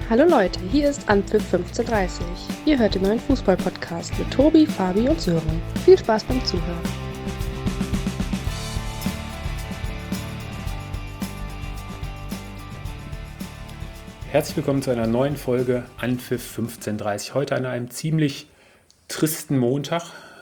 Hallo Leute, hier ist Anpfiff 15:30. Ihr hört den neuen Fußball-Podcast mit Tobi, Fabi und Sören. Viel Spaß beim Zuhören. Herzlich willkommen zu einer neuen Folge Anpfiff 15:30. Heute an einem ziemlich tristen Montag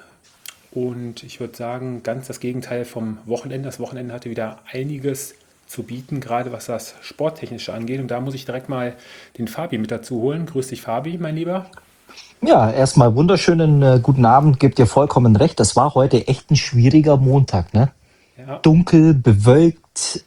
und ich würde sagen, ganz das Gegenteil vom Wochenende. Das Wochenende hatte wieder einiges zu bieten, gerade was das Sporttechnische angeht. Und da muss ich direkt mal den Fabi mit dazu holen. Grüß dich, Fabi, mein Lieber. Ja, erstmal wunderschönen guten Abend, gebt dir vollkommen recht. Das war heute echt ein schwieriger Montag, ne? Ja, Dunkel, bewölkt,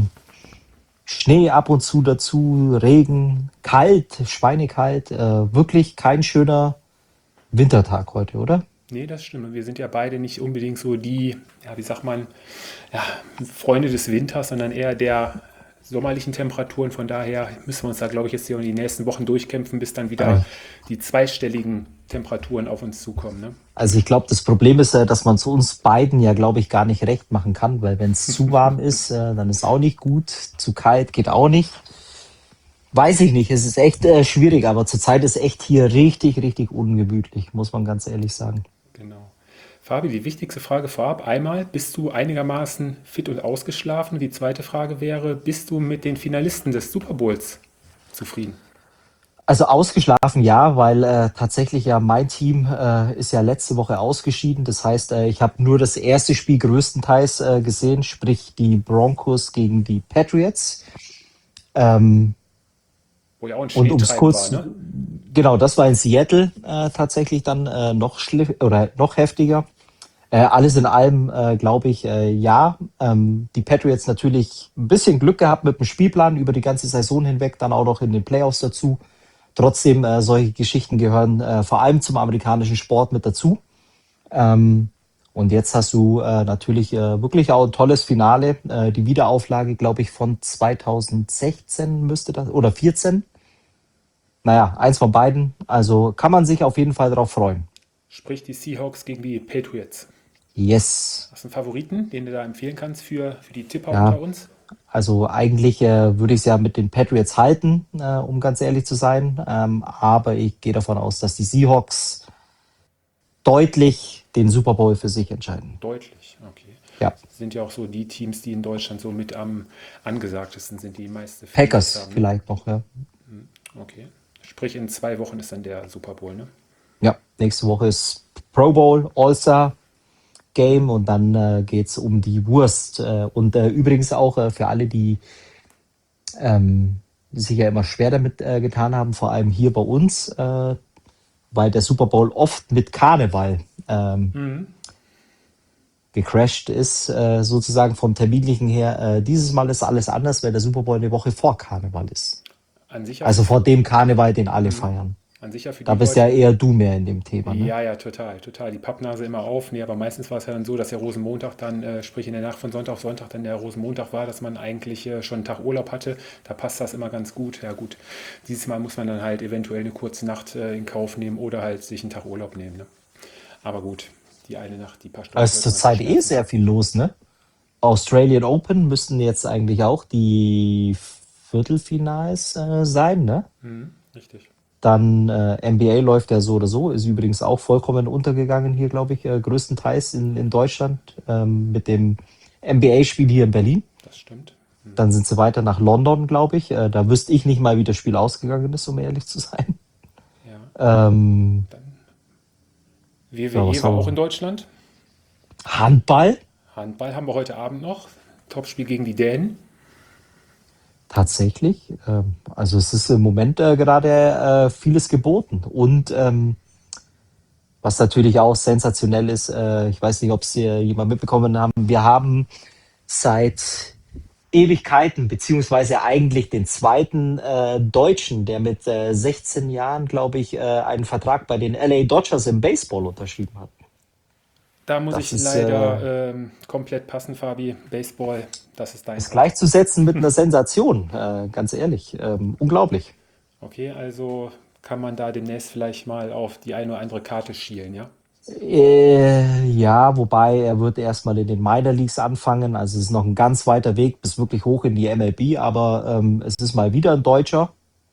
Schnee ab und zu dazu, Regen, kalt, schweinekalt. Wirklich kein schöner Wintertag heute, oder? nee, das stimmt. Wir sind ja beide nicht unbedingt so die, ja, wie sagt man, ja, Freunde des Winters, sondern eher der sommerlichen Temperaturen. Von daher müssen wir uns da, glaube ich, jetzt hier in die nächsten Wochen durchkämpfen, bis dann wieder Äh, die zweistelligen Temperaturen auf uns zukommen. Ne? Also ich glaube, das Problem ist, dass man zu uns beiden ja, glaube ich, gar nicht recht machen kann, weil wenn es zu warm ist, dann ist auch nicht gut. Zu kalt geht auch nicht. Weiß ich nicht, es ist echt schwierig, aber zurzeit ist echt hier richtig, richtig ungemütlich, muss man ganz ehrlich sagen. Genau. Fabi, die wichtigste Frage vorab. Einmal, bist du einigermaßen fit und ausgeschlafen? Die zweite Frage wäre, bist du mit den Finalisten des Super Bowls zufrieden? Also ausgeschlafen ja, weil tatsächlich ja mein Team ist ja letzte Woche ausgeschieden. Das heißt, ich habe nur das erste Spiel größtenteils gesehen, sprich die Broncos gegen die Patriots. Ähm, Wo ja auch ein und um es Schneetreiben war, kurz, ne? genau, das war in Seattle tatsächlich dann noch schlimm oder noch heftiger. Alles in allem glaube ich, ja. Die Patriots natürlich ein bisschen Glück gehabt mit dem Spielplan über die ganze Saison hinweg, dann auch noch in den Playoffs dazu. Trotzdem, solche Geschichten gehören vor allem zum amerikanischen Sport mit dazu. Ähm, und jetzt hast du natürlich wirklich auch ein tolles Finale. Die Wiederauflage, glaube ich, von 2016 müsste das, oder 14. Naja, eins von beiden. Also kann man sich auf jeden Fall darauf freuen. Sprich die Seahawks gegen die Patriots. Yes. Hast du einen Favoriten, den du da empfehlen kannst für die Tipper Ja, unter uns? also eigentlich würde ich es ja mit den Patriots halten, um ganz ehrlich zu sein. Aber ich gehe davon aus, dass die Seahawks deutlich den Super Bowl für sich entscheiden. Deutlich, okay. Ja, Sind ja auch so die Teams, die in Deutschland so mit am angesagtesten sind, die meiste Fans Packers haben. Ne? vielleicht noch. Ja, Okay. Sprich, in 2 Wochen ist dann der Super Bowl, ne? ja, nächste Woche ist Pro Bowl, All-Star Game und dann geht's um die Wurst. Und übrigens auch für alle, die sich ja immer schwer damit getan haben, vor allem hier bei uns, weil der Super Bowl oft mit Karneval gecrashed ist, sozusagen vom Terminlichen her. Dieses Mal ist alles anders, weil der Super Bowl eine Woche vor Karneval ist. An sich ja Also vor dem Karneval, den alle feiern. an sich ja für Da die bist ja Leute. eher du mehr in dem Thema, ne? Ja, ja, total, total. Die Pappnase immer auf. Nee, aber meistens war es ja dann so, dass der Rosenmontag dann, sprich in der Nacht von Sonntag auf Sonntag dann der Rosenmontag war, dass man eigentlich schon einen Tag Urlaub hatte. Da passt das immer ganz gut. Ja gut, dieses Mal muss man dann halt eventuell eine kurze Nacht in Kauf nehmen oder halt sich einen Tag Urlaub nehmen. Ne? Aber gut, die eine Nacht, die paar Da Stunden ist sollte man sich zurzeit eh schmerzen. sehr viel los, ne? Australian Open müssten jetzt eigentlich auch die Viertelfinals sein, ne? Richtig. Dann NBA läuft ja so oder so, ist übrigens auch vollkommen untergegangen hier, glaube ich, größtenteils in Deutschland mit dem NBA-Spiel hier in Berlin. Das stimmt. Dann sind sie weiter nach London, glaube ich. Da wüsste ich nicht mal, wie das Spiel ausgegangen ist, um ehrlich zu sein. Ja. Ähm, Dann ja, WWE was war haben auch in wir? Deutschland. Handball? Handball haben wir heute Abend noch. Topspiel gegen die Dänen. Tatsächlich. Also es ist im Moment gerade vieles geboten. Und was natürlich auch sensationell ist, ich weiß nicht, ob es hier jemand mitbekommen haben, wir haben seit Ewigkeiten, beziehungsweise eigentlich den zweiten Deutschen, der mit 16 Jahren, glaube ich, einen Vertrag bei den LA Dodgers im Baseball unterschrieben hat. Da muss Das ich ist, leider komplett passen, Fabi. Baseball, das ist dein ist Part. gleichzusetzen mit einer Sensation, ganz ehrlich. Unglaublich. Okay, also kann man da demnächst vielleicht mal auf die eine oder andere Karte schielen, ja? Ja, wobei er wird erstmal in den Minor Leagues anfangen. Also es ist noch ein ganz weiter Weg bis wirklich hoch in die MLB, aber es ist mal wieder ein Deutscher.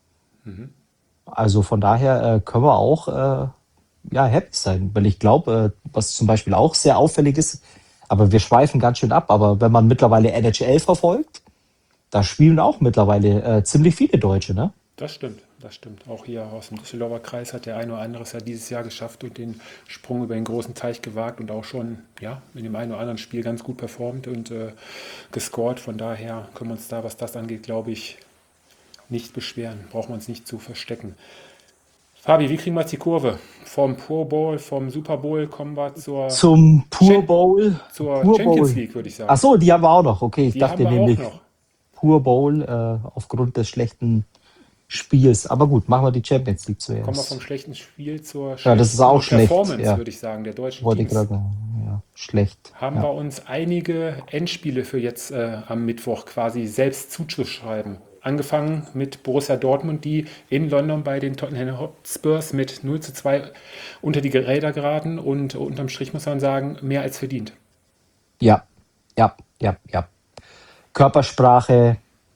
Also von daher können wir auch happy sein, weil ich glaube, was zum Beispiel auch sehr auffällig ist, aber wir schweifen ganz schön ab, aber wenn man mittlerweile NHL verfolgt, da spielen auch mittlerweile ziemlich viele Deutsche, ne? Das stimmt, das stimmt. Auch hier aus dem Düsseldorfer Kreis hat der eine oder andere es ja dieses Jahr geschafft und den Sprung über den großen Teich gewagt und auch schon in dem einen oder anderen Spiel ganz gut performt und gescored. Von daher können wir uns da, was das angeht, glaube ich, nicht beschweren. Brauchen wir uns nicht zu verstecken. Fabi, wie kriegen wir jetzt die Kurve? Vom Pro Bowl, vom Super Bowl kommen wir Zum Pur Bowl. zur Pur Champions Bowl. League, würde ich sagen. Ach so, die haben wir auch noch. Okay, ich Die haben dachte wir nämlich auch noch. Pur Bowl aufgrund des schlechten Spiels. Aber gut, machen wir die Champions League Kommen wir vom zuerst. schlechten Spiel zur Ja, das ist auch schlecht. Performance, Ja, würde ich sagen, der deutschen wollte ich Teams. gerade sagen. Ja, schlecht. Haben Ja. wir uns einige Endspiele für jetzt am Mittwoch quasi selbst zuzuschreiben. Angefangen mit Borussia Dortmund, die in London bei den Tottenham Hotspurs mit 0:2 unter die Räder geraten und unterm Strich muss man sagen, mehr als verdient. Ja, ja. Körpersprache,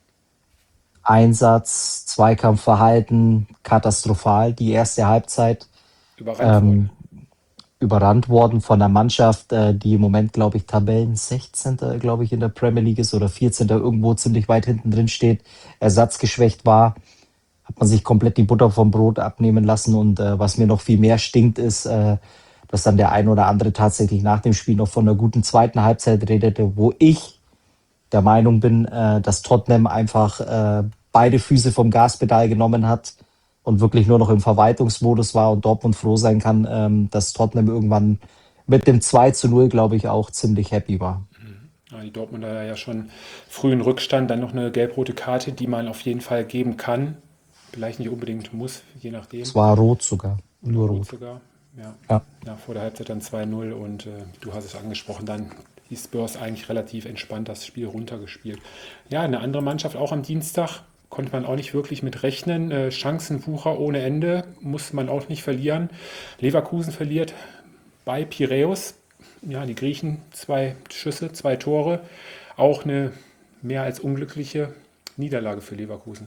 Einsatz, Zweikampfverhalten, katastrophal. Die erste Halbzeit Überrannt worden. überrannt worden von einer Mannschaft, die im Moment, glaube ich, Tabellen 16. glaube ich, in der Premier League ist oder 14. irgendwo ziemlich weit hinten drin steht, ersatzgeschwächt war, hat man sich komplett die Butter vom Brot abnehmen lassen und was mir noch viel mehr stinkt, ist, dass dann der ein oder andere tatsächlich nach dem Spiel noch von einer guten zweiten Halbzeit redete, wo ich der Meinung bin, dass Tottenham einfach beide Füße vom Gaspedal genommen hat und wirklich nur noch im Verwaltungsmodus war und Dortmund froh sein kann, dass Tottenham irgendwann mit dem 2:0, glaube ich, auch ziemlich happy war. Ja, die Dortmunder ja schon früh in Rückstand, dann noch eine gelb-rote Karte, die man auf jeden Fall geben kann. Vielleicht nicht unbedingt muss, je nachdem. Es war rot sogar, nur Rot rot. sogar. Ja. Ja. Ja, vor der Halbzeit dann 2:0 und du hast es angesprochen, dann die Spurs eigentlich relativ entspannt das Spiel runtergespielt. Ja, eine andere Mannschaft auch am Dienstag konnte man auch nicht wirklich mit rechnen. Chancenwucher ohne Ende, muss man auch nicht verlieren. Leverkusen verliert bei Piräus. Ja, die Griechen 2 Schüsse, 2 Tore. Auch eine mehr als unglückliche Niederlage für Leverkusen.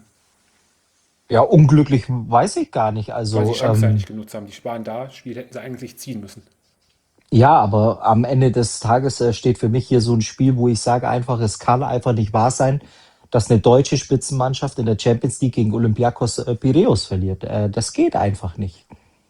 Ja, unglücklich weiß ich gar nicht. Weil Also sie die Chance ja nicht genutzt haben. Die waren da, das Spiel hätten sie eigentlich ziehen müssen. ja, aber am Ende des Tages steht für mich hier so ein Spiel, wo ich sage einfach, es kann einfach nicht wahr sein, dass eine deutsche Spitzenmannschaft in der Champions League gegen Olympiakos Piräus verliert. Das geht einfach nicht.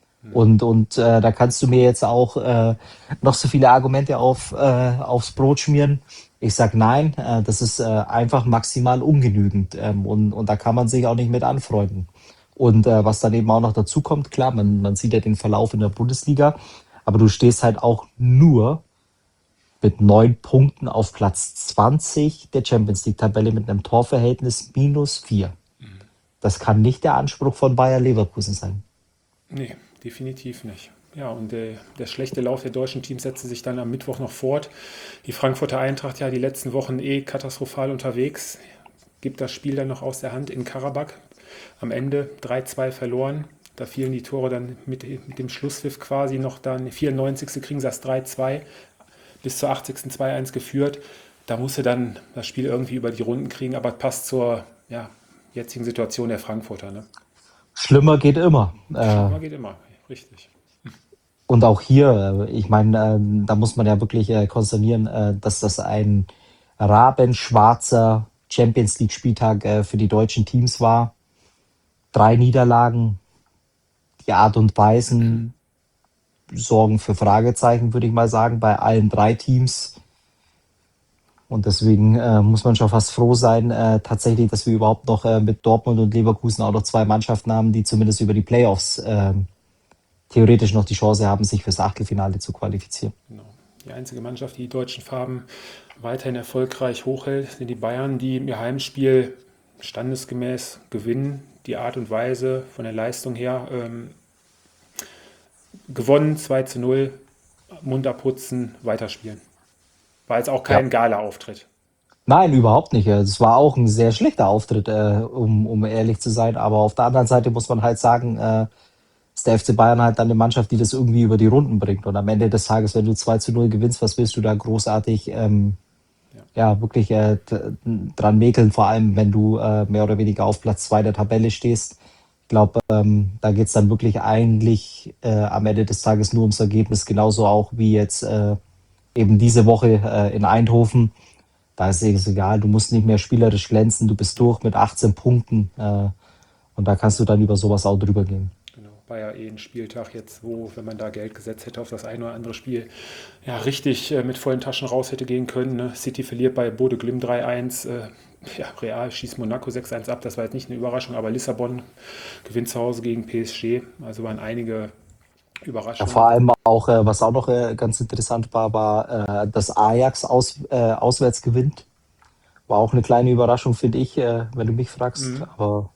Und da kannst du mir jetzt auch noch so viele Argumente aufs Brot schmieren. Ich sag nein, das ist einfach maximal ungenügend und da kann man sich auch nicht mit anfreunden. Und was dann eben auch noch dazu kommt, klar, man sieht ja den Verlauf in der Bundesliga, aber du stehst halt auch nur mit 9 Punkten auf Platz 20 der Champions League-Tabelle mit einem Torverhältnis -4. Das kann nicht der Anspruch von Bayer Leverkusen sein. Nee, definitiv nicht. Ja, und der schlechte Lauf der deutschen Teams setzte sich dann am Mittwoch noch fort. Die Frankfurter Eintracht ja die letzten Wochen katastrophal unterwegs. Gibt das Spiel dann noch aus der Hand in Karabakh. Am Ende 3:2 verloren. Da fielen die Tore dann mit dem Schlusspfiff quasi noch dann. 94. kriegen sie das 3:2. Bis zur 80. 2:1 geführt. Da musste dann das Spiel irgendwie über die Runden kriegen, aber passt zur jetzigen Situation der Frankfurter. Ne? Schlimmer geht immer. Schlimmer geht immer, richtig. Und auch hier, ich meine, da muss man ja wirklich konstatieren, dass das ein rabenschwarzer Champions League Spieltag für die deutschen Teams war. 3 Niederlagen, die Art und Weisen sorgen für Fragezeichen, würde ich mal sagen, bei allen 3 Teams. Und deswegen muss man schon fast froh sein, tatsächlich, dass wir überhaupt noch mit Dortmund und Leverkusen auch noch 2 Mannschaften haben, die zumindest über die Playoffs theoretisch noch die Chance haben, sich fürs Achtelfinale zu qualifizieren. Genau. Die einzige Mannschaft, die die deutschen Farben weiterhin erfolgreich hochhält, sind die Bayern, die ihr Heimspiel standesgemäß gewinnen. Die Art und Weise von der Leistung her gewonnen, 2:0, Mund abputzen, weiterspielen. War jetzt auch kein Gala-Auftritt. Nein, überhaupt nicht. Es war auch ein sehr schlechter Auftritt, um ehrlich zu sein. Aber auf der anderen Seite muss man halt sagen, ist der FC Bayern halt dann eine Mannschaft, die das irgendwie über die Runden bringt. Und am Ende des Tages, wenn du 2:0 gewinnst, was willst du da großartig wirklich dran mäkeln? Vor allem, wenn du mehr oder weniger auf Platz 2 der Tabelle stehst. Ich glaube, da geht's dann wirklich eigentlich am Ende des Tages nur ums Ergebnis, genauso auch wie jetzt eben diese Woche in Eindhoven. Da ist es egal, du musst nicht mehr spielerisch glänzen, du bist durch mit 18 Punkten und da kannst du dann über sowas auch drüber gehen. Genau, war ja ein Spieltag jetzt, wo, wenn man da Geld gesetzt hätte auf das eine oder andere Spiel, ja, richtig mit vollen Taschen raus hätte gehen können. Ne? City verliert bei Bode Glimt 3-1. Ja, Real schießt Monaco 6-1 ab. Das war jetzt nicht eine Überraschung, aber Lissabon gewinnt zu Hause gegen PSG. Also waren einige Ja, vor Überraschungen. allem auch, was auch noch ganz interessant war, dass Ajax auswärts gewinnt. War auch eine kleine Überraschung, finde ich, wenn du mich fragst. Mhm. Aber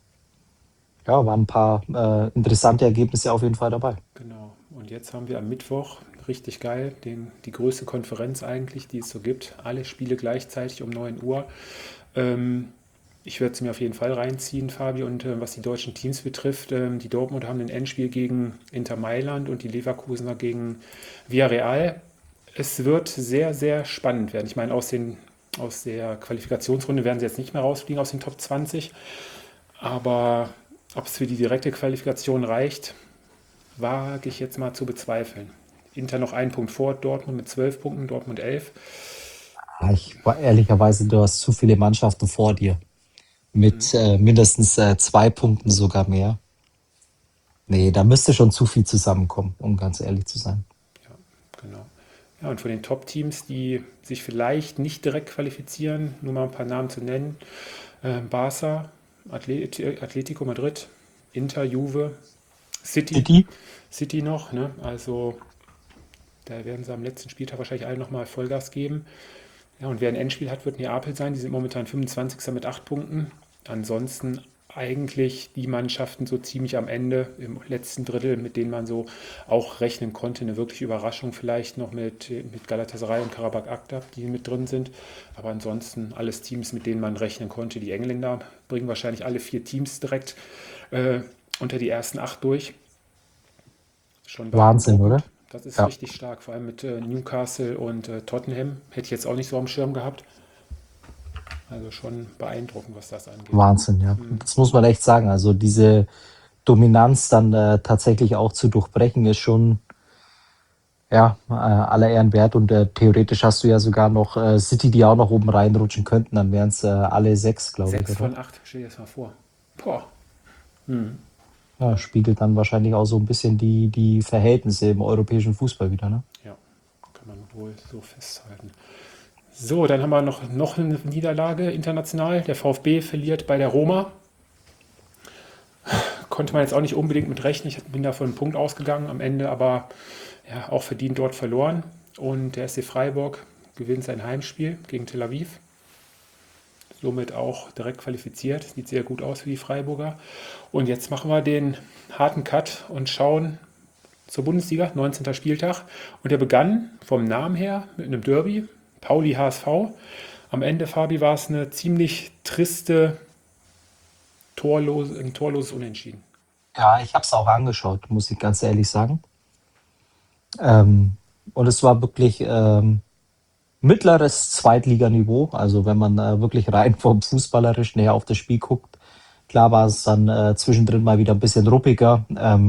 ja, waren ein paar interessante Ergebnisse auf jeden Fall dabei. Genau. Und jetzt haben wir am Mittwoch, richtig geil, die größte Konferenz eigentlich, die es so gibt. Alle Spiele gleichzeitig um 9 Uhr. Ähm, Ich werde es mir auf jeden Fall reinziehen, Fabi. Und was die deutschen Teams betrifft, die Dortmund haben ein Endspiel gegen Inter Mailand und die Leverkusener gegen Villarreal. Es wird sehr, sehr spannend werden. Ich meine, aus der Qualifikationsrunde werden sie jetzt nicht mehr rausfliegen aus den Top 20. Aber ob es für die direkte Qualifikation reicht, wage ich jetzt mal zu bezweifeln. Inter noch einen Punkt vor, Dortmund mit 12 Punkten, Dortmund 11. Ja, ich war ehrlicherweise, du hast zu viele Mannschaften vor dir. Mit mindestens 2 Punkten sogar mehr. Nee, da müsste schon zu viel zusammenkommen, um ganz ehrlich zu sein. Ja, genau. Ja, und von den Top-Teams, die sich vielleicht nicht direkt qualifizieren, nur mal ein paar Namen zu nennen: Barca, Atletico Madrid, Inter, Juve, City, City? City noch. Ne? Also da werden sie am letzten Spieltag wahrscheinlich alle nochmal Vollgas geben. Ja, und wer ein Endspiel hat, wird Neapel sein. Die sind momentan 25. mit 8 Punkten. Ansonsten eigentlich die Mannschaften so ziemlich am Ende im letzten Drittel, mit denen man so auch rechnen konnte. Eine wirkliche Überraschung vielleicht noch mit Galatasaray und Karabakh Akta, die mit drin sind. Aber ansonsten alles Teams, mit denen man rechnen konnte. Die Engländer bringen wahrscheinlich alle 4 Teams direkt äh, unter die ersten 8 durch. Schon Wahnsinn, oder? beeindruckend. Das ist Ja, richtig stark, vor allem mit Newcastle und Tottenham. Hätte ich jetzt auch nicht so am Schirm gehabt. Also schon beeindruckend, was das angeht. Wahnsinn, ja. Mhm. Das muss man echt sagen. Also diese Dominanz dann tatsächlich auch zu durchbrechen, ist schon ja aller Ehren wert. Und theoretisch hast du ja sogar noch City, die auch noch oben reinrutschen könnten. Dann wären es alle 6, glaube ich, 6 oder? von 8, stell dir das mal vor. Boah. Mhm. Ja, spiegelt dann wahrscheinlich auch so ein bisschen die Verhältnisse im europäischen Fußball wieder, ne? Ja, kann man wohl so festhalten. So, dann haben wir noch eine Niederlage international. Der VfB verliert bei der Roma. Konnte man jetzt auch nicht unbedingt mit rechnen. Ich bin da von einem Punkt ausgegangen am Ende, aber ja, auch verdient dort verloren. Und der SC Freiburg gewinnt sein Heimspiel gegen Tel Aviv. Somit auch direkt qualifiziert. Sieht sehr gut aus für die Freiburger. Und jetzt machen wir den harten Cut und schauen zur Bundesliga, 19. Spieltag. Und der begann vom Namen her mit einem Derby, Pauli HSV. Am Ende, Fabi, war es eine ziemlich triste, ein torloses Unentschieden. Ja, ich habe es auch angeschaut, muss ich ganz ehrlich sagen. Ähm, und es war wirklich mittleres Zweitliganiveau. Also wenn man wirklich rein vom Fußballerischen her auf das Spiel guckt. Klar war es dann zwischendrin mal wieder ein bisschen ruppiger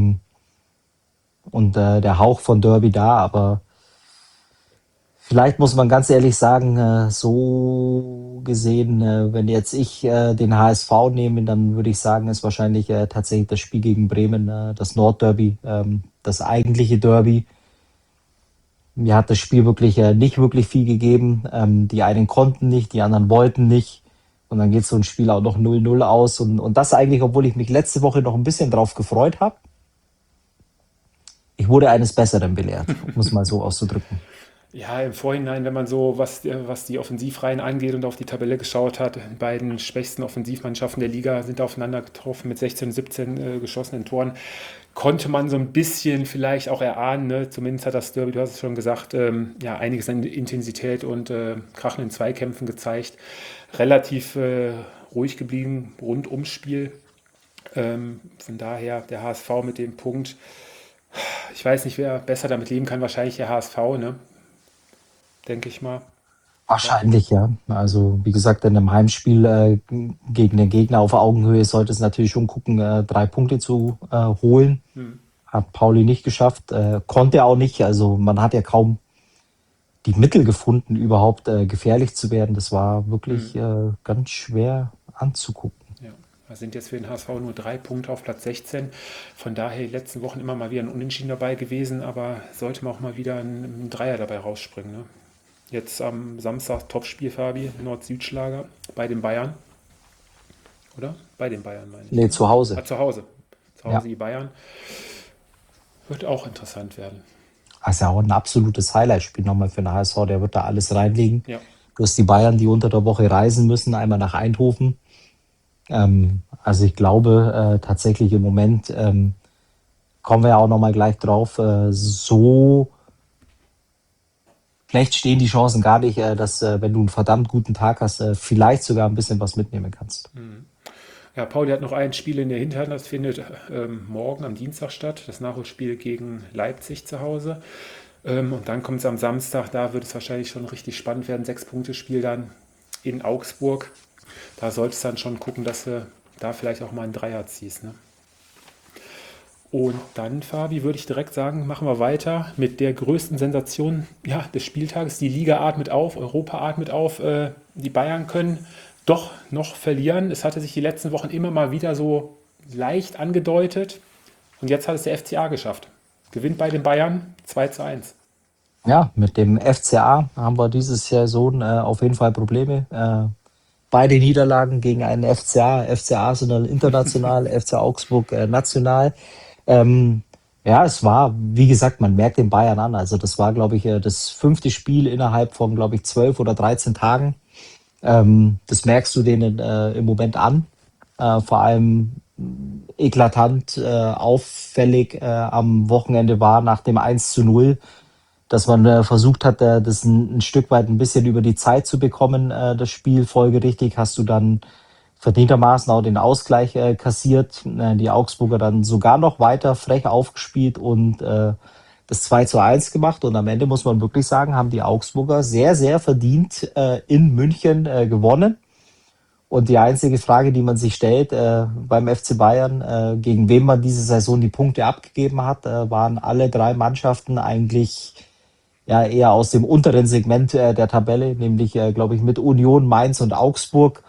und der Hauch von Derby da, aber vielleicht muss man ganz ehrlich sagen, so gesehen, wenn jetzt ich den HSV nehme, dann würde ich sagen, ist wahrscheinlich tatsächlich das Spiel gegen Bremen, das Nordderby, das eigentliche Derby. Mir hat das Spiel wirklich nicht wirklich viel gegeben. Die einen konnten nicht, die anderen wollten nicht. Und dann geht so ein Spiel auch noch 0-0 aus. Und das eigentlich, obwohl ich mich letzte Woche noch ein bisschen drauf gefreut habe. Ich wurde eines Besseren belehrt, um es mal so auszudrücken. Ja, im Vorhinein, wenn man so, was die Offensivreihen angeht und auf die Tabelle geschaut hat, die beiden schwächsten Offensivmannschaften der Liga sind aufeinander getroffen mit 16 und 17 geschossenen Toren, konnte man so ein bisschen vielleicht auch erahnen, ne? Zumindest hat das Derby, du hast es schon gesagt, ja, einiges an Intensität und krachenden Zweikämpfen gezeigt. Relativ ruhig geblieben, rund ums Spiel. Von daher der HSV mit dem Punkt. Ich weiß nicht, wer besser damit leben kann, wahrscheinlich der HSV, ne? Denke ich mal. Wahrscheinlich, ja. Also wie gesagt, in einem Heimspiel gegen den Gegner auf Augenhöhe sollte es natürlich schon gucken, 3 Punkte zu holen. Hm. Hat Pauli nicht geschafft, konnte er auch nicht. Also man hat ja kaum die Mittel gefunden, überhaupt gefährlich zu werden. Das war wirklich ganz schwer anzugucken. Ja, da sind jetzt für den HSV nur 3 Punkte auf Platz 16. Von daher die letzten Wochen immer mal wieder ein Unentschieden dabei gewesen, aber sollte man auch mal wieder ein Dreier dabei rausspringen. Ne? Jetzt am Samstag Topspiel, Fabi, Nord-Süd-Schlager bei den Bayern. Oder? Bei den Bayern, meine ich. Nee, Ne? zu Hause. Zu Hause. Zu Hause Ja. die Bayern. Wird auch interessant werden. Das ist ja auch ein absolutes Highlight-Spiel nochmal für den HSV. Der wird da alles reinlegen. Ja. Du hast die Bayern, die unter der Woche reisen müssen, einmal nach Eindhoven. Also ich glaube tatsächlich im Moment, kommen wir ja auch nochmal gleich drauf, so schlecht stehen die Chancen gar nicht, dass wenn du einen verdammt guten Tag hast, vielleicht sogar ein bisschen was mitnehmen kannst. Ja, Pauli hat noch ein Spiel in der Hinterhand, das findet morgen am Dienstag statt, das Nachholspiel gegen Leipzig zu Hause. Und dann kommt es am Samstag, da wird es wahrscheinlich schon richtig spannend werden, 6-Punkte-Spiel dann in Augsburg. Da solltest du dann schon gucken, dass du da vielleicht auch mal einen Dreier ziehst. Ne? Und dann, Fabi, würde ich direkt sagen, machen wir weiter mit der größten Sensation des Spieltages. Die Liga atmet auf, Europa atmet auf. Die Bayern können doch noch verlieren. Es hatte sich die letzten Wochen immer mal wieder so leicht angedeutet. Und jetzt hat es der FCA geschafft. Gewinnt bei den Bayern 2:1. Ja, mit dem FCA haben wir dieses Saison auf jeden Fall Probleme. Beide Niederlagen gegen einen FCA, FC Arsenal international, FC Augsburg national. Ja, es war, wie gesagt, man merkt den Bayern an. Also das war, glaube ich, das 5. Spiel innerhalb von, glaube ich, 12 oder 13 Tagen. Das merkst du denen im Moment an. Vor allem eklatant, auffällig am Wochenende war nach dem 1:0, dass man versucht hat, das ein Stück weit ein bisschen über die Zeit zu bekommen, das Spiel. Folgerichtig hast du dann verdientermaßen auch den Ausgleich kassiert. Die Augsburger dann sogar noch weiter frech aufgespielt und das 2:1 gemacht. Und am Ende muss man wirklich sagen, haben die Augsburger sehr, sehr verdient in München gewonnen. Und die einzige Frage, die man sich stellt beim FC Bayern, gegen wen man diese Saison die Punkte abgegeben hat, waren alle 3 Mannschaften eigentlich ja eher aus dem unteren Segment der Tabelle, nämlich, glaube ich, mit Union, Mainz und Augsburg.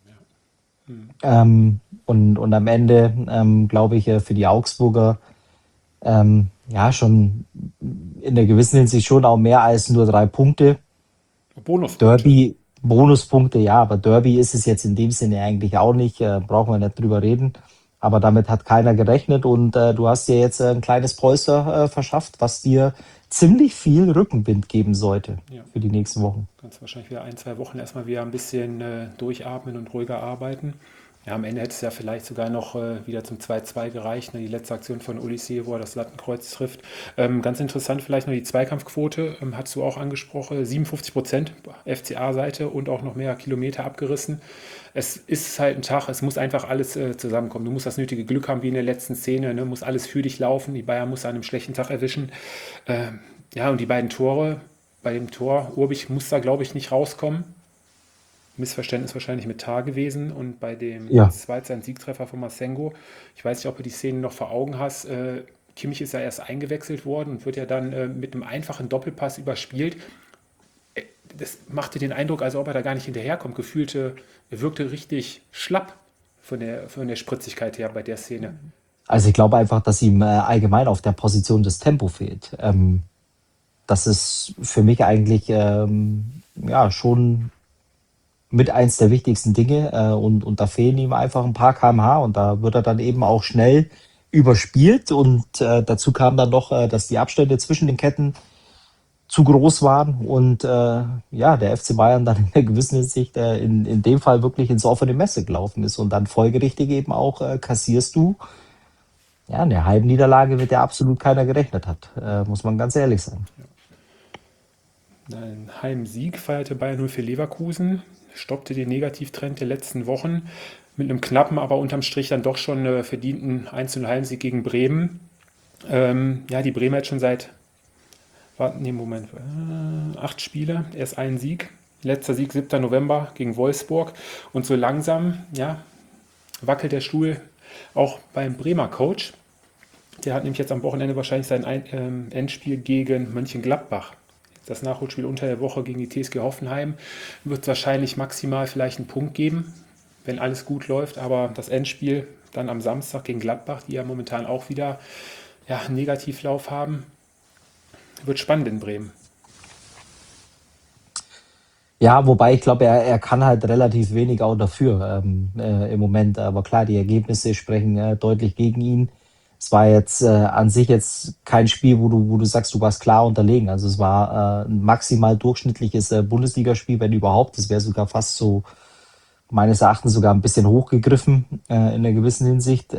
Und am Ende, glaube ich, für die Augsburger ja schon in der gewissen Hinsicht schon auch mehr als nur 3 Punkte. Bonuspunkte. Derby, Bonuspunkte, ja, aber Derby ist es jetzt in dem Sinne eigentlich auch nicht, brauchen wir nicht drüber reden. Aber damit hat keiner gerechnet und du hast dir jetzt ein kleines Polster verschafft, was dir ziemlich viel Rückenwind geben sollte für die nächsten Wochen. Kannst wahrscheinlich wieder 1, 2 Wochen erstmal wieder ein bisschen durchatmen und ruhiger arbeiten. Ja, am Ende hätte es ja vielleicht sogar noch wieder zum 2:2 gereicht. Ne? Die letzte Aktion von Olise, wo er das Lattenkreuz trifft. Ganz interessant vielleicht noch die Zweikampfquote, hast du auch angesprochen. 57% FCA-Seite und auch noch mehr Kilometer abgerissen. Es ist halt ein Tag, es muss einfach alles zusammenkommen. Du musst das nötige Glück haben wie in der letzten Szene, ne? Muss alles für dich laufen. Die Bayern muss an einem schlechten Tag erwischen. Und die beiden Tore, bei dem Tor, Urbich muss da, glaube ich, nicht rauskommen. Missverständnis wahrscheinlich mit Tar gewesen. Und bei dem Ja. 2:1 Siegtreffer von Masengo, ich weiß nicht, ob du die Szene noch vor Augen hast, Kimmich ist ja erst eingewechselt worden und wird ja dann mit einem einfachen Doppelpass überspielt. Das machte den Eindruck, als ob er da gar nicht hinterherkommt. Er wirkte richtig schlapp von der Spritzigkeit her bei der Szene. Also ich glaube einfach, dass ihm allgemein auf der Position das Tempo fehlt. Das ist für mich eigentlich ja schon mit eins der wichtigsten Dinge und da fehlen ihm einfach ein paar km/h und da wird er dann eben auch schnell überspielt und dazu kam dann noch, dass die Abstände zwischen den Ketten zu groß waren und der FC Bayern dann in der gewissen Hinsicht in dem Fall wirklich ins offene Messer gelaufen ist und dann folgerichtig eben auch kassierst du eine Heimniederlage, mit der absolut keiner gerechnet hat, muss man ganz ehrlich sagen. Ein Heimsieg feierte Bayern 0 für Leverkusen, stoppte den Negativtrend der letzten Wochen mit einem knappen, aber unterm Strich dann doch schon verdienten 1:0 Heimsieg gegen Bremen. Die Bremer hat schon seit 8 Spiele, erst einen Sieg. Letzter Sieg 7. November gegen Wolfsburg. Und so langsam, ja, wackelt der Stuhl auch beim Bremer Coach. Der hat nämlich jetzt am Wochenende wahrscheinlich sein Endspiel gegen Mönchengladbach. Das Nachholspiel unter der Woche gegen die TSG Hoffenheim wird es wahrscheinlich maximal vielleicht einen Punkt geben, wenn alles gut läuft. Aber das Endspiel dann am Samstag gegen Gladbach, die ja momentan auch wieder einen Negativlauf haben, wird spannend in Bremen. Ja, wobei ich glaube, er kann halt relativ wenig auch dafür im Moment. Aber klar, die Ergebnisse sprechen deutlich gegen ihn. Es war jetzt an sich jetzt kein Spiel, wo du sagst, du warst klar unterlegen. Also es war ein maximal durchschnittliches Bundesligaspiel, wenn überhaupt. Das wäre sogar fast so, meines Erachtens sogar ein bisschen hochgegriffen in einer gewissen Hinsicht.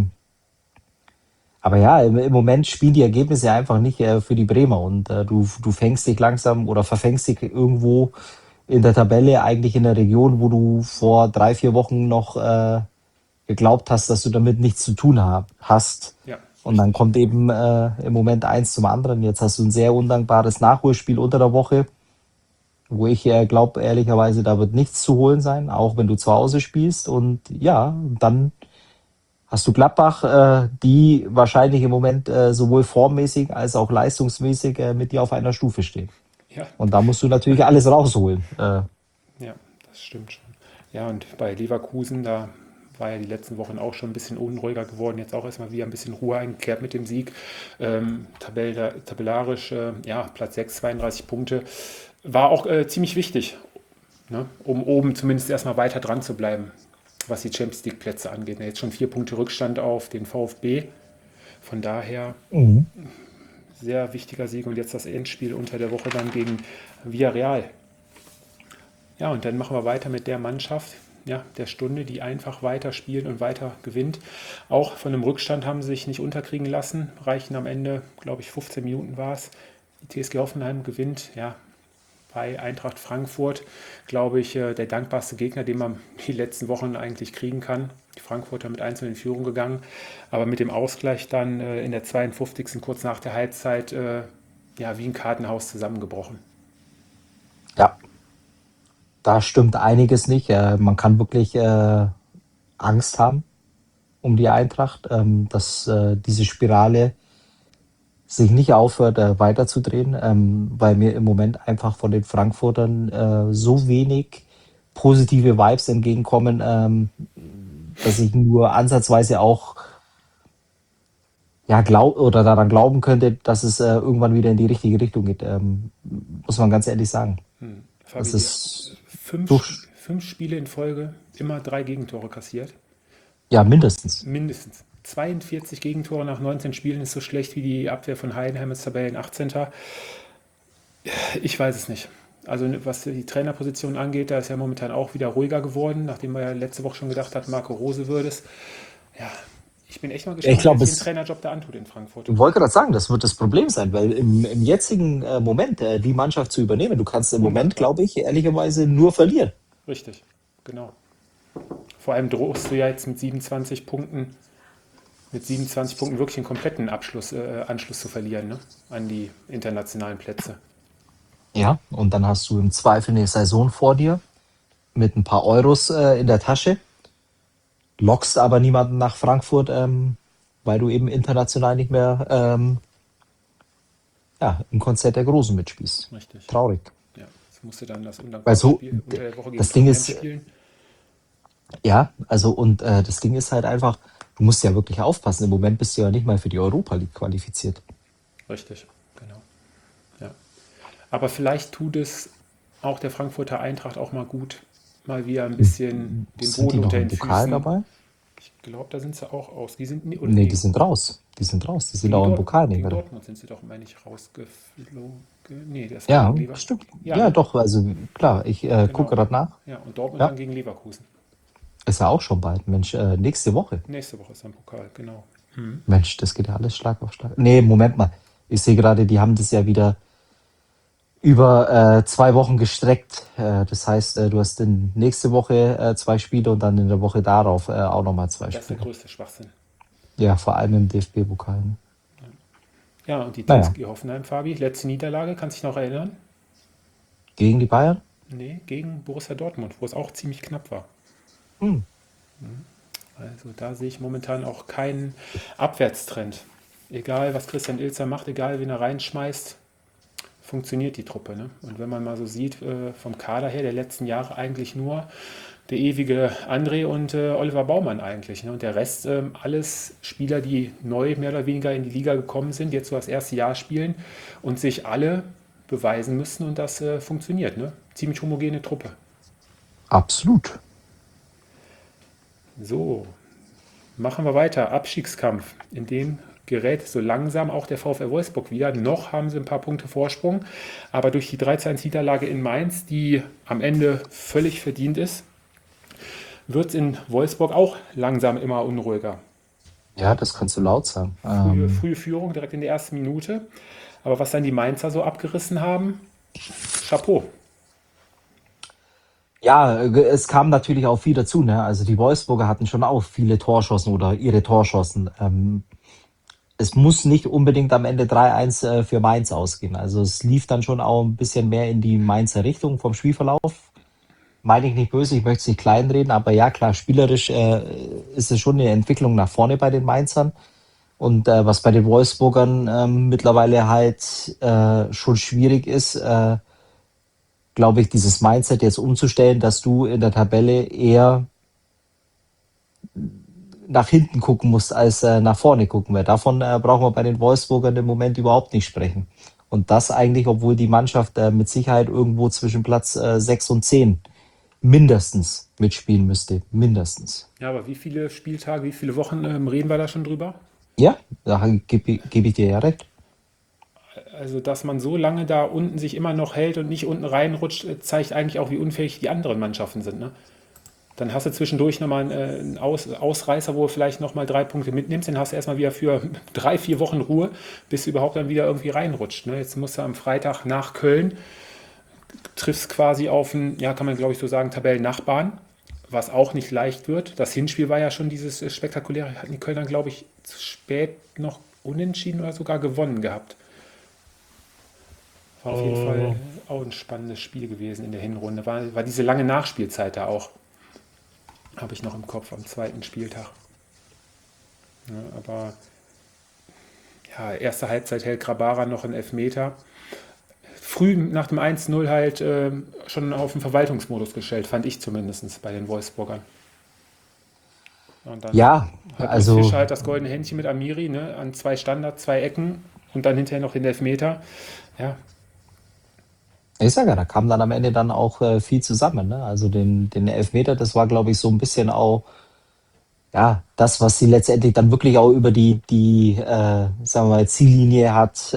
Aber ja, im Moment spielen die Ergebnisse einfach nicht für die Bremer und du fängst dich langsam oder verfängst dich irgendwo in der Tabelle, eigentlich in der Region, wo du vor 3, 4 Wochen noch geglaubt hast, dass du damit nichts zu tun hast. Ja, Und dann kommt eben im Moment eins zum anderen. Jetzt hast du ein sehr undankbares Nachholspiel unter der Woche, wo ich glaube, ehrlicherweise, da wird nichts zu holen sein, auch wenn du zu Hause spielst. Und ja, dann hast du Gladbach, die wahrscheinlich im Moment sowohl formmäßig als auch leistungsmäßig mit dir auf einer Stufe stehen. ja, Und da musst du natürlich alles rausholen. ja, das stimmt schon. Ja, und bei Leverkusen, da war ja die letzten Wochen auch schon ein bisschen unruhiger geworden. Jetzt auch erstmal wieder ein bisschen Ruhe eingekehrt mit dem Sieg. Tabellarisch, Platz 6, 32 Punkte. War auch ziemlich wichtig, ne? Um oben zumindest erstmal weiter dran zu bleiben, was die Champions League Plätze angeht. Jetzt schon 4 Punkte Rückstand auf den VfB. Von daher Mhm. sehr wichtiger Sieg und jetzt das Endspiel unter der Woche dann gegen Villarreal. Ja, und dann machen wir weiter mit der Mannschaft, der Stunde, die einfach weiter spielt und weiter gewinnt. Auch von einem Rückstand haben sie sich nicht unterkriegen lassen, reichen am Ende, glaube ich, 15 Minuten war es. Die TSG Hoffenheim gewinnt, bei Eintracht Frankfurt, glaube ich, der dankbarste Gegner, den man die letzten Wochen eigentlich kriegen kann. Die Frankfurter mit 1 in Führung gegangen, aber mit dem Ausgleich dann in der 52. kurz nach der Halbzeit wie ein Kartenhaus zusammengebrochen. Ja, da stimmt einiges nicht. Man kann wirklich Angst haben um die Eintracht, dass diese Spirale sich nicht aufhört, weiterzudrehen, weil mir im Moment einfach von den Frankfurtern so wenig positive Vibes entgegenkommen, dass ich nur ansatzweise auch daran glauben könnte, dass es irgendwann wieder in die richtige Richtung geht. Muss man ganz ehrlich sagen. Fabi, Das die ist durch, 5 Spiele in Folge, immer 3 Gegentore kassiert. ja, mindestens. Mindestens. 42 Gegentore nach 19 Spielen ist so schlecht wie die Abwehr von Heidenheim als Tabellen 18. Ich weiß es nicht. Also was die Trainerposition angeht, da ist ja momentan auch wieder ruhiger geworden, nachdem wir ja letzte Woche schon gedacht hatten, Marco Rose würde es. Ja, ich bin echt mal Ich gespannt, wer glaube, sich den Trainerjob da antut in Frankfurt. ich wollte gerade sagen, das wird das Problem sein, weil im jetzigen Moment die Mannschaft zu übernehmen, du kannst im Moment, Unmachbar. glaube ich, ehrlicherweise nur verlieren. Richtig, genau. Vor allem drohst du ja jetzt mit 27 Punkten wirklich einen kompletten Anschluss zu verlieren, ne? An die internationalen Plätze. Ja, und dann hast du im Zweifel eine Saison vor dir mit ein paar Euros in der Tasche, lockst aber niemanden nach Frankfurt, weil du eben international nicht mehr im Konzert der Großen mitspielst. Richtig. Traurig. Ja, jetzt musst du dann das Weil undankbare so, Spiel unter der Woche gegen das Ding Tottenham ist, spielen. ja, also und das Ding ist halt einfach, du musst ja wirklich aufpassen. Im Moment bist du ja nicht mal für die Europa League qualifiziert. Richtig, genau. Ja. Aber vielleicht tut es auch der Frankfurter Eintracht auch mal gut, mal wieder ein bisschen den Sind die Boden noch unter im den Pokal Füßen. dabei? Ich glaube, da sind sie auch aus. Die sind, oder Nee, die nee, sind raus. Die sind raus. Die sind gegen auch im Pokal nicht gegen mehr. Dortmund sind sie doch, meine ich, rausgeflogen. Nee, das war Ja, gegen Leverkusen. stimmt. Ja, Ja, ne? doch, also klar, ich gucke Genau. gerade nach. Ja, und Dortmund Ja, dann gegen Leverkusen. ist ja auch schon bald. Mensch, nächste Woche. Nächste Woche ist dann Pokal, genau. Mensch, das geht ja alles Schlag auf Schlag. Nee, Moment mal. Ich sehe gerade, die haben das ja wieder über 2 Wochen gestreckt. Das heißt, du hast in nächste Woche 2 Spiele und dann in der Woche darauf auch nochmal zwei Das ist der Spiele. größte Schwachsinn. Ja, vor allem im DFB-Pokal. Ne? Ja, und die Naja, TSG Hoffenheim, Fabi, letzte Niederlage, kannst du dich noch erinnern? gegen die Bayern? Nee, gegen Borussia Dortmund, wo es auch ziemlich knapp war. Hm. Also da sehe ich momentan auch keinen Abwärtstrend. Egal, was Christian Ilzer macht, egal, wen er reinschmeißt, funktioniert die Truppe. Ne? Und wenn man mal so sieht, vom Kader her der letzten Jahre eigentlich nur der ewige André und Oliver Baumann eigentlich. Ne? Und der Rest, alles Spieler, die neu mehr oder weniger in die Liga gekommen sind, jetzt so das erste Jahr spielen und sich alle beweisen müssen und das funktioniert. Ne? Ziemlich homogene Truppe. Absolut. So, machen wir weiter. Abstiegskampf. In dem gerät so langsam auch der VfL Wolfsburg wieder. Noch haben sie ein paar Punkte Vorsprung, aber durch die 3:1 Niederlage in Mainz, die am Ende völlig verdient ist, wird es in Wolfsburg auch langsam immer unruhiger. Ja, das kannst du laut sagen. Frühe Führung direkt in der ersten Minute. Aber was dann die Mainzer so abgerissen haben, Chapeau. Ja, es kam natürlich auch viel dazu, ne? Also die Wolfsburger hatten schon auch viele Torschancen oder ihre Torschancen. Es muss nicht unbedingt am Ende 3-1 für Mainz ausgehen. Also es lief dann schon auch ein bisschen mehr in die Mainzer Richtung vom Spielverlauf. Meine ich nicht böse, ich möchte es nicht kleinreden, aber ja klar, spielerisch ist es schon eine Entwicklung nach vorne bei den Mainzern. Und was bei den Wolfsburgern mittlerweile halt schon schwierig ist, glaube ich, dieses Mindset jetzt umzustellen, dass du in der Tabelle eher nach hinten gucken musst, als nach vorne gucken. Weil davon brauchen wir bei den Wolfsburgern im Moment überhaupt nicht sprechen. Und das eigentlich, obwohl die Mannschaft mit Sicherheit irgendwo zwischen Platz 6 und 10 mindestens mitspielen müsste. Mindestens. Ja, aber wie viele Spieltage, wie viele Wochen reden wir da schon drüber? Ja, da geb ich dir ja recht. Also, dass man so lange da unten sich immer noch hält und nicht unten reinrutscht, zeigt eigentlich auch, wie unfähig die anderen Mannschaften sind. Ne? Dann hast du zwischendurch nochmal einen Ausreißer, wo du vielleicht nochmal 3 Punkte mitnimmst. Dann hast du erstmal wieder für 3, 4 Wochen Ruhe, bis du überhaupt dann wieder irgendwie reinrutscht. Ne? Jetzt musst du am Freitag nach Köln, triffst quasi auf einen, ja, kann man glaube ich so sagen, Tabellennachbarn, was auch nicht leicht wird. Das Hinspiel war ja schon dieses spektakuläre, hatten die Kölner, glaube ich, zu spät noch unentschieden oder sogar gewonnen gehabt. War auf jeden Fall auch ein spannendes Spiel gewesen in der Hinrunde. War diese lange Nachspielzeit da auch. Habe ich noch im Kopf am zweiten Spieltag. Ja, aber ja, erste Halbzeit hält Grabara noch einen Elfmeter. Früh nach dem 1:0 halt schon auf den Verwaltungsmodus gestellt, fand ich zumindest bei den Wolfsburgern. Und dann Ja, hat Urs also Fischer halt das goldene Händchen mit Amiri, ne, an 2 Standards, 2 Ecken und dann hinterher noch den Elfmeter. Ja, ich sage ja, da kam dann am Ende dann auch viel zusammen. Ne? Also den Elfmeter, das war, glaube ich, so ein bisschen auch ja das, was sie letztendlich dann wirklich auch über die sagen wir mal, Ziellinie hat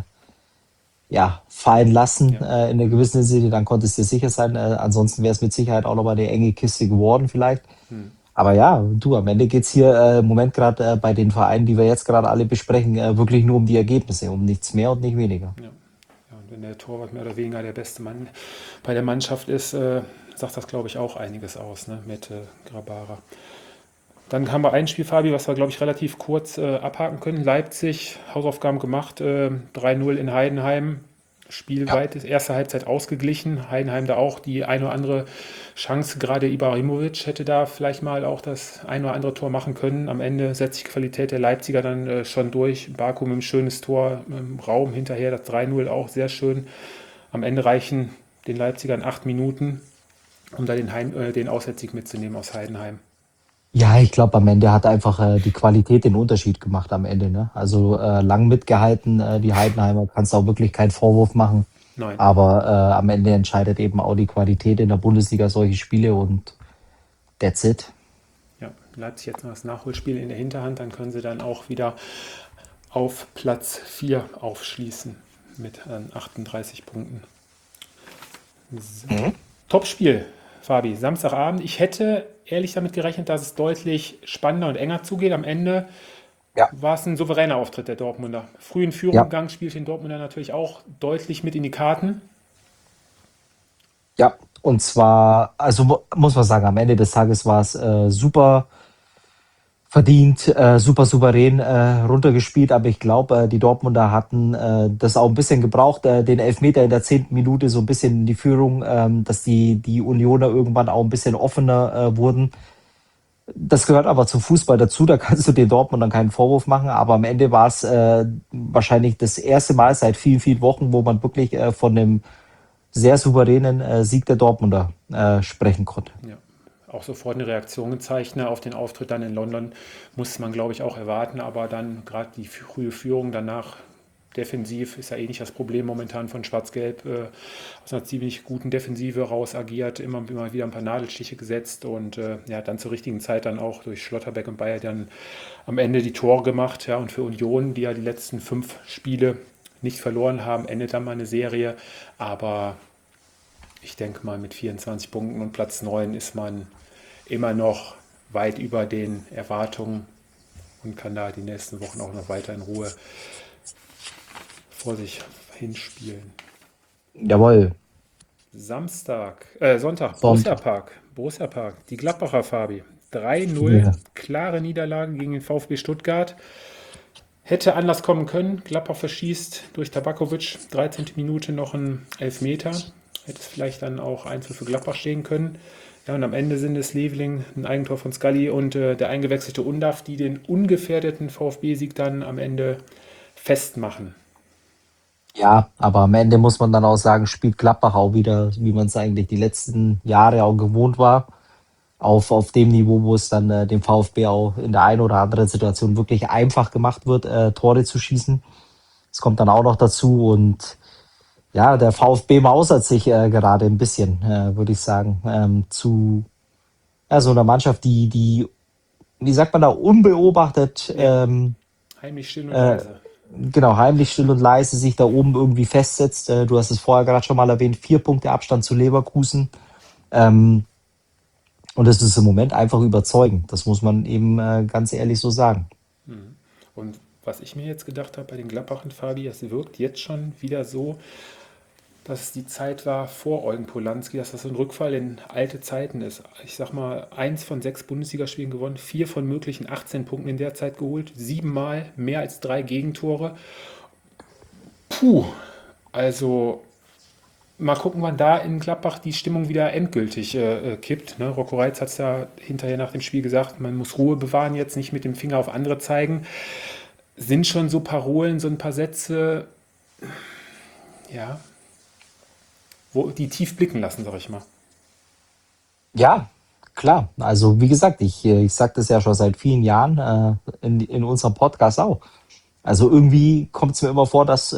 ja fallen lassen ja. in einer gewissen Hinsicht. Dann konntest du dir sicher sein. Ansonsten wäre es mit Sicherheit auch nochmal eine enge Kiste geworden vielleicht. Aber ja, du, am Ende geht's hier im Moment gerade bei den Vereinen, die wir jetzt gerade alle besprechen, wirklich nur um die Ergebnisse, um nichts mehr und nicht weniger. Ja. Ja, und wenn der Torwart mehr oder weniger der beste Mann bei der Mannschaft ist, sagt das, glaube ich, auch einiges aus, ne, mit Grabara. Dann haben wir ein Spiel, Fabi, was wir, glaube ich, relativ kurz abhaken können. Leipzig, Hausaufgaben gemacht, 3:0 in Heidenheim. Spiel Ja. weit, erste Halbzeit ausgeglichen. Heidenheim da auch die eine oder andere Chance. Gerade Ibrahimovic hätte da vielleicht mal auch das ein oder andere Tor machen können. Am Ende setzt sich die Qualität der Leipziger dann schon durch. Baku mit einem schönes Tor im Raum hinterher, das 3:0 auch sehr schön. Am Ende reichen den Leipzigern 8 Minuten, um da den Auswärtssieg mitzunehmen aus Heidenheim. Ja, ich glaube, am Ende hat einfach die Qualität den Unterschied gemacht am Ende. Ne? Also lang mitgehalten, die Heidenheimer, kannst du auch wirklich keinen Vorwurf machen. Nein. Aber am Ende entscheidet eben auch die Qualität in der Bundesliga solche Spiele und that's it. Ja, Leipzig jetzt noch das Nachholspiel in der Hinterhand, dann können sie dann auch wieder auf Platz 4 aufschließen mit 38 Punkten. So. Topspiel, Fabi, Samstagabend. Ich hätte ehrlich damit gerechnet, dass es deutlich spannender und enger zugeht. Am Ende Ja. war es ein souveräner Auftritt der Dortmunder. Früh in Führung Ja. gegangen, spielt den Dortmunder natürlich auch deutlich mit in die Karten. Ja, und zwar, also muss man sagen, am Ende des Tages war es super verdient, super souverän runtergespielt, aber ich glaube, die Dortmunder hatten das auch ein bisschen gebraucht, den Elfmeter in der 10. Minute so ein bisschen in die Führung, dass die Unioner irgendwann auch ein bisschen offener wurden. Das gehört aber zum Fußball dazu, da kannst du den Dortmundern keinen Vorwurf machen, aber am Ende war es wahrscheinlich das erste Mal seit vielen, vielen Wochen, wo man wirklich von einem sehr souveränen Sieg der Dortmunder sprechen konnte. Ja. Auch sofort eine Reaktion gezeigt, ne, auf den Auftritt dann in London. Musste man, glaube ich, auch erwarten, aber dann gerade die frühe Führung danach defensiv ist ja eh nicht das Problem momentan von Schwarz-Gelb. Aus einer ziemlich guten Defensive raus agiert, immer wieder ein paar Nadelstiche gesetzt und ja, dann zur richtigen Zeit dann auch durch Schlotterbeck und Bayer dann am Ende die Tore gemacht. Ja, und für Union, die ja die letzten 5 Spiele nicht verloren haben, endet dann mal eine Serie. Aber ich denke mal, mit 24 Punkten und Platz 9 ist man immer noch weit über den Erwartungen und kann da die nächsten Wochen auch noch weiter in Ruhe vor sich hinspielen. Jawohl, Sonntag, Sonntag. Borussia Park, die Gladbacher Fabi. 3-0, Ja. klare Niederlage gegen den VfB Stuttgart. Hätte anders kommen können. Gladbach verschießt durch Tabakovic, 13. Minute noch einen Elfmeter. Hätte es vielleicht dann auch 1 für Gladbach stehen können. Ja, und am Ende sind es Leveling, ein Eigentor von Scully und der eingewechselte Undav, die den ungefährdeten VfB-Sieg dann am Ende festmachen. Ja, aber am Ende muss man dann auch sagen, spielt Gladbach auch wieder, wie man es eigentlich die letzten Jahre auch gewohnt war, auf dem Niveau, wo es dann dem VfB auch in der einen oder anderen Situation wirklich einfach gemacht wird, Tore zu schießen. Das kommt dann auch noch dazu und ja, der VfB mausert sich gerade ein bisschen, würde ich sagen, zu so einer Mannschaft, die, wie sagt man da, unbeobachtet, Ja. Heimlich still und äh, leise. genau, heimlich still und leise sich da oben irgendwie festsetzt. Du hast es vorher gerade schon mal erwähnt, 4 Punkte Abstand zu Leverkusen. Ähm, und das ist im Moment einfach überzeugend. Das muss man eben ganz ehrlich so sagen. Und was ich mir jetzt gedacht habe bei den Gladbachern, Fabi, es wirkt jetzt schon wieder so, dass es die Zeit war vor Eugen Polanski, dass das so ein Rückfall in alte Zeiten ist. Ich sag mal, 1 von 6 Bundesligaspielen gewonnen, 4 von möglichen 18 Punkten in der Zeit geholt, 7-mal mehr als 3 Gegentore. Puh, also mal gucken, wann da in Gladbach die Stimmung wieder endgültig kippt. Ne? Rocco Reitz hat es ja hinterher nach dem Spiel gesagt, man muss Ruhe bewahren, jetzt nicht mit dem Finger auf andere zeigen. Sind schon so Parolen, so ein paar Sätze, ja, wo die tief blicken lassen, sag ich mal. Ja, klar. Also wie gesagt, ich sage das ja schon seit vielen Jahren in unserem Podcast auch. Also irgendwie kommt es mir immer vor, dass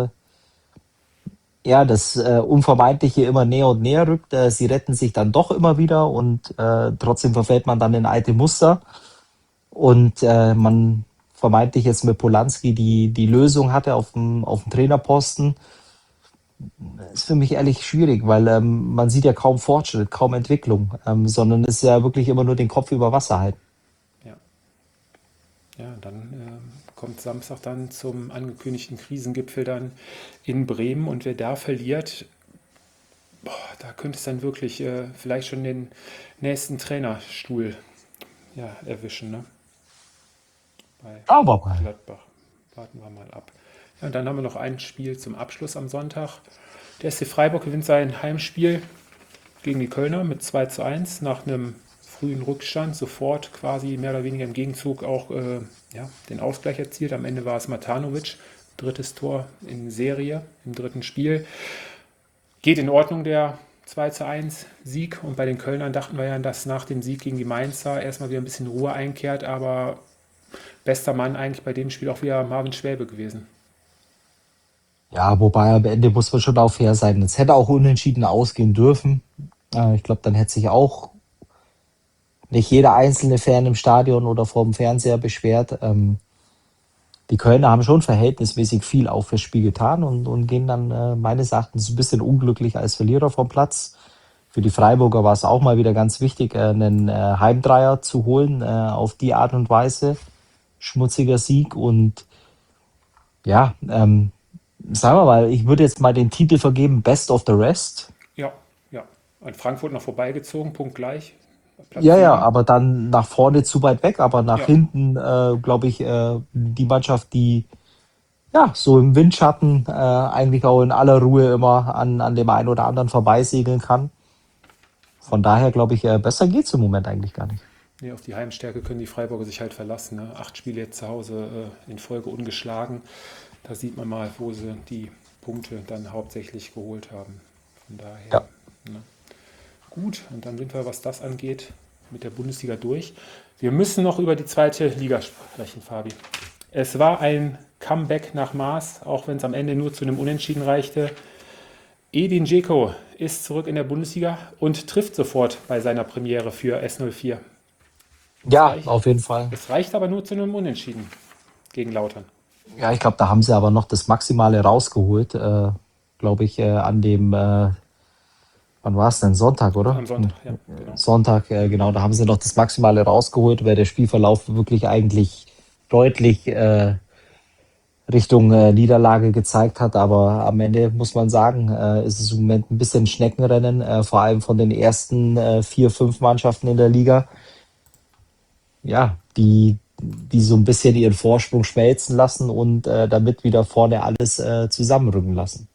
das Unvermeidliche immer näher und näher rückt. Sie retten sich dann doch immer wieder und trotzdem verfällt man dann in alte Muster. Und man vermeintlich jetzt mit Polanski die Lösung hatte auf dem Trainerposten. Ist für mich ehrlich schwierig, weil man sieht ja kaum Fortschritt, kaum Entwicklung, sondern es ist ja wirklich immer nur den Kopf über Wasser halten. Ja, ja, dann kommt Samstag dann zum angekündigten Krisengipfel dann in Bremen und wer da verliert, boah, da könnte es dann wirklich vielleicht schon den nächsten Trainerstuhl ja, erwischen, ne? Bei Aber mal. Gladbach. Warten wir mal ab. Ja, und dann haben wir noch ein Spiel zum Abschluss am Sonntag. Der SC Freiburg gewinnt sein Heimspiel gegen die Kölner mit 2:1 nach einem frühen Rückstand. Sofort quasi mehr oder weniger im Gegenzug auch ja, den Ausgleich erzielt. Am Ende war es Matanovic. Drittes Tor in Serie im dritten Spiel. Geht in Ordnung der 2:1 Sieg. Und bei den Kölnern dachten wir ja, dass nach dem Sieg gegen die Mainzer erstmal wieder ein bisschen Ruhe einkehrt. Aber bester Mann eigentlich bei dem Spiel auch wieder Marvin Schwäbe gewesen. Ja, wobei am Ende muss man schon auch fair sein. Es hätte auch unentschieden ausgehen dürfen. Ich glaube, dann hätte sich auch nicht jeder einzelne Fan im Stadion oder vor dem Fernseher beschwert. Die Kölner haben schon verhältnismäßig viel auch fürs Spiel getan und gehen dann meines Erachtens ein bisschen unglücklich als Verlierer vom Platz. Für die Freiburger war es auch mal wieder ganz wichtig, einen Heimdreier zu holen auf die Art und Weise. Schmutziger Sieg und ja, sagen wir mal, ich würde jetzt mal den Titel vergeben, Best of the Rest. Ja, ja. An Frankfurt noch vorbeigezogen, punktgleich. Platz Ja, 7. aber dann nach vorne zu weit weg, aber nach hinten, glaube ich, die Mannschaft, die ja so im Windschatten eigentlich auch in aller Ruhe immer an dem einen oder anderen vorbeisegeln kann. Von daher glaube ich, besser geht's im Moment eigentlich gar nicht. Nee, auf die Heimstärke können die Freiburger sich halt verlassen. Ne? 8 Spiele jetzt zu Hause in Folge ungeschlagen. Da sieht man mal, wo sie die Punkte dann hauptsächlich geholt haben. Von daher, Ja. ne? Gut, und dann sind wir, was das angeht, mit der Bundesliga durch. Wir müssen noch über die zweite Liga sprechen, Fabi. Es war ein Comeback nach Maß, auch wenn es am Ende nur zu einem Unentschieden reichte. Edin Dzeko ist zurück in der Bundesliga und trifft sofort bei seiner Premiere für S04. Ja, reicht. auf jeden Fall. Es reicht aber nur zu einem Unentschieden gegen Lautern. Ja, ich glaube, da haben sie aber noch das Maximale rausgeholt, glaube ich, an dem, wann war es denn? Sonntag, oder? Am Sonntag, ja. Genau. Sonntag, genau, da haben sie noch das Maximale rausgeholt, weil der Spielverlauf wirklich eigentlich deutlich Richtung Niederlage gezeigt hat. Aber am Ende muss man sagen, ist es im Moment ein bisschen Schneckenrennen, vor allem von den ersten 4, 5 Mannschaften in der Liga. Ja, die so ein bisschen ihren Vorsprung schmelzen lassen und damit wieder vorne alles zusammenrücken lassen.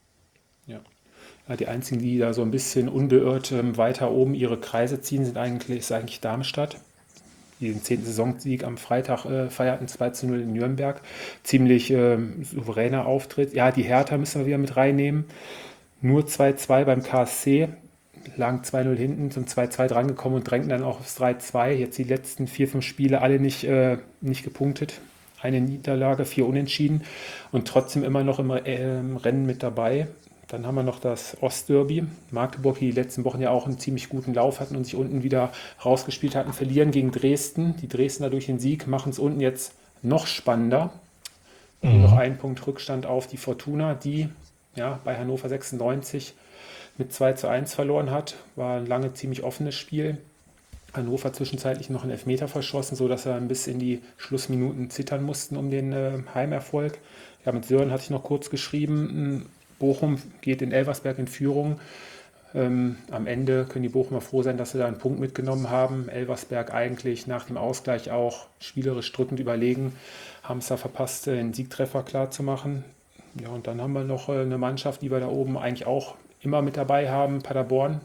Ja, die einzigen, die da so ein bisschen unbeirrt weiter oben ihre Kreise ziehen, ist eigentlich Darmstadt. Die den 10. Saisonsieg am Freitag feierten, 2:0 in Nürnberg. Ziemlich souveräner Auftritt. Ja, die Hertha müssen wir wieder mit reinnehmen. Nur 2:2 beim KSC. Lagen 2:0 hinten, zum 2:2 drangekommen und drängten dann auch aufs 3:2. Jetzt die letzten 4, 5 Spiele alle nicht gepunktet. Eine Niederlage, 4 Unentschieden und trotzdem immer noch im Rennen mit dabei. Dann haben wir noch das Ostderby. Magdeburg, die die letzten Wochen ja auch einen ziemlich guten Lauf hatten und sich unten wieder rausgespielt hatten, verlieren gegen Dresden. Die Dresdner durch den Sieg machen es unten jetzt noch spannender. Nur noch 1 Punkt Rückstand auf die Fortuna, die ja bei Hannover 96 mit 2:1 verloren hat. War ein lange ziemlich offenes Spiel. Hannover zwischenzeitlich noch einen Elfmeter verschossen, sodass sie bis in die Schlussminuten zittern mussten um den Heimerfolg. Ja, mit Sören hatte ich noch kurz geschrieben, Bochum geht in Elversberg in Führung. Am Ende können die Bochumer froh sein, dass sie da einen Punkt mitgenommen haben. Elversberg eigentlich nach dem Ausgleich auch spielerisch drückend überlegen. Haben es da verpasst, den Siegtreffer klar zu machen. Ja, und dann haben wir noch eine Mannschaft, die wir da oben eigentlich auch immer mit dabei haben. Paderborn,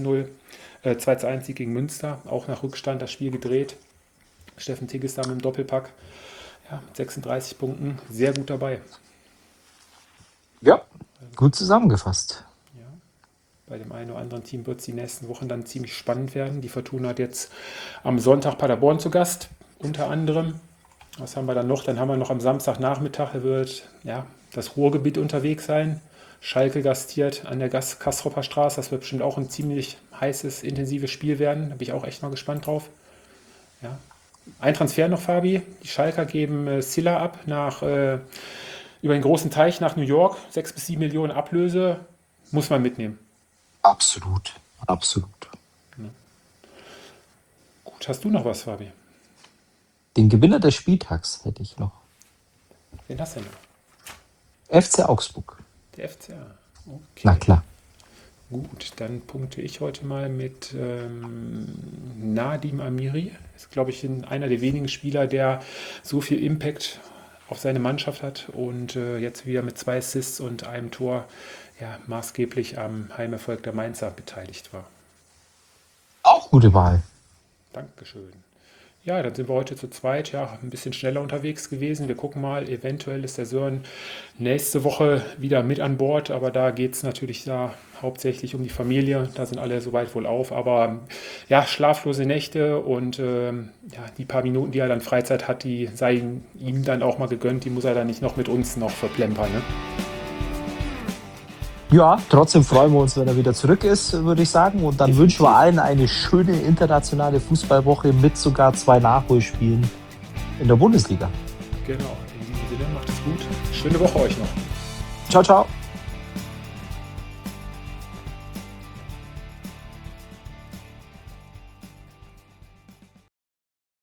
2:1 Sieg gegen Münster. Auch nach Rückstand das Spiel gedreht. Steffen Tigges da mit dem Doppelpack. Ja, mit 36 Punkten. Sehr gut dabei. Ja, gut zusammengefasst. Ja, bei dem einen oder anderen Team wird es die nächsten Wochen dann ziemlich spannend werden. Die Fortuna hat jetzt am Sonntag Paderborn zu Gast, unter anderem. Was haben wir dann noch? Dann haben wir noch am Samstagnachmittag, da wird ja, das Ruhrgebiet unterwegs sein. Schalke gastiert an der Kastropper Straße. Das wird bestimmt auch ein ziemlich heißes, intensives Spiel werden. Da bin ich auch echt mal gespannt drauf. Ja. Ein Transfer noch, Fabi. Die Schalker geben Silla ab über den großen Teich nach New York. 6 bis 7 Millionen Ablöse. Muss man mitnehmen. Absolut. Gut, hast du noch was, Fabi? Den Gewinner des Spieltags hätte ich noch. Wen hast du denn noch? FC Augsburg. Der FCA. Okay. Na klar. Gut, dann punkte ich heute mal mit Nadim Amiri. Ist, glaube ich, einer der wenigen Spieler, der so viel Impact auf seine Mannschaft hat und jetzt wieder mit 2 Assists und einem Tor maßgeblich am Heimerfolg der Mainzer beteiligt war. Auch gute Wahl. Dankeschön. Ja, dann sind wir heute zu zweit, ein bisschen schneller unterwegs gewesen. Wir gucken mal, eventuell ist der Sören nächste Woche wieder mit an Bord, aber da geht es natürlich hauptsächlich um die Familie. Da sind alle soweit wohl auf, aber schlaflose Nächte und die paar Minuten, die er dann Freizeit hat, die seien ihm dann auch mal gegönnt. Die muss er dann nicht noch mit uns noch verplempern, ne? Ja, trotzdem freuen wir uns, wenn er wieder zurück ist, würde ich sagen. Und dann wünschen wir allen eine schöne internationale Fußballwoche mit sogar 2 Nachholspielen in der Bundesliga. Genau, in diesem Sinne macht es gut. Schöne Woche euch noch. Ciao, ciao.